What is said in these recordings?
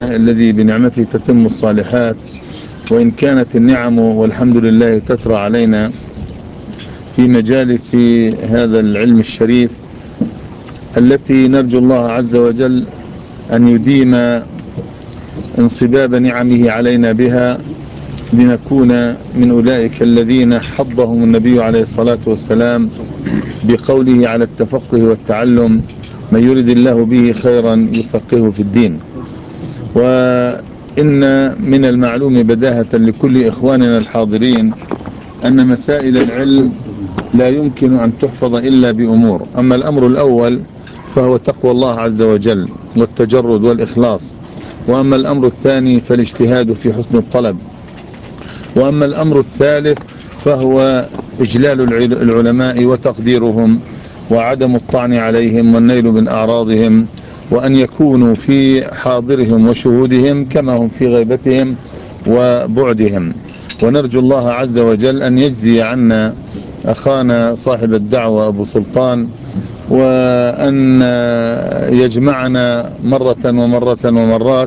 الذي بنعمته تتم الصالحات. وإن كانت النعم والحمد لله تترى علينا في مجالس هذا العلم الشريف التي نرجو الله عز وجل أن يديم انصباب نعمه علينا بها لنكون من أولئك الذين حضهم النبي عليه الصلاة والسلام بقوله على التفقه والتعلم: من يرد الله به خيرا يفقهه في الدين. وإن من المعلوم بداهة لكل إخواننا الحاضرين أن مسائل العلم لا يمكن أن تحفظ إلا بأمور. أما الأمر الأول فهو تقوى الله عز وجل والتجرد والإخلاص، وأما الأمر الثاني فالاجتهاد في حسن الطلب، وأما الأمر الثالث فهو إجلال العلماء وتقديرهم وعدم الطعن عليهم والنيل من أعراضهم، وأن يكونوا في حاضرهم وشهودهم كما هم في غيبتهم وبعدهم. ونرجو الله عز وجل أن يجزي عنا أخانا صاحب الدعوة أبو سلطان، وأن يجمعنا مرة ومرة ومرات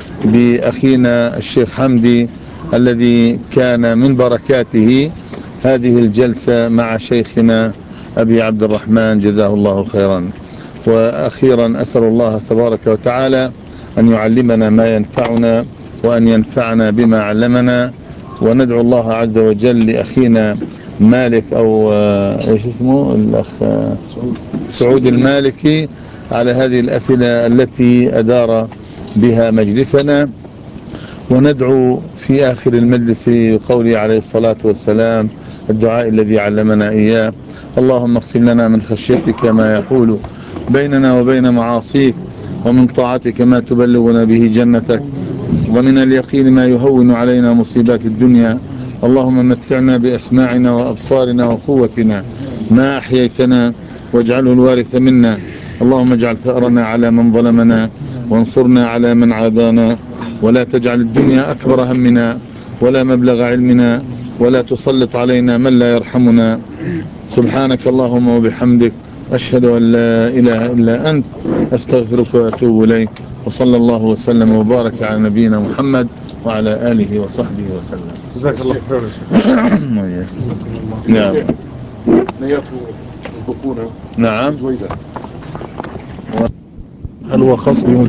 بأخينا الشيخ حمدي الذي كان من بركاته هذه الجلسة مع شيخنا أبي عبد الرحمن جزاه الله خيرا. وأخيرا أسأل الله تبارك وتعالى أن يعلمنا ما ينفعنا وأن ينفعنا بما علمنا. وندعو الله عز وجل لأخينا مالك أو إيش اسمه الأخ سعود المالكي على هذه الأسئلة التي أدار بها مجلسنا. وندعو في آخر المجلس قوله عليه الصلاة والسلام الدعاء الذي علمنا إياه: اللهم اقسم لنا من خشيتك ما يحول بيننا وبين معاصيك، ومن طاعتك ما تبلغنا به جنتك، ومن اليقين ما يهون علينا مصيبات الدنيا. اللهم متعنا بأسماعنا وأبصارنا وقوتنا ما أحييتنا واجعله الوارث منا. اللهم اجعل ثأرنا على من ظلمنا وانصرنا على من عادانا، ولا تجعل الدنيا أكبر همنا ولا مبلغ علمنا، ولا تسلط علينا من لا يرحمنا. سبحانك اللهم وبحمدك، أشهد أن لا إله إلا أنت، أستغفرك وأتوب إليك. وصلى الله وسلم وبارك على نبينا محمد وعلى آله وصحبه وسلم. جزاك الله خير. نعم البطولة نعم. هل هو خاص بهم؟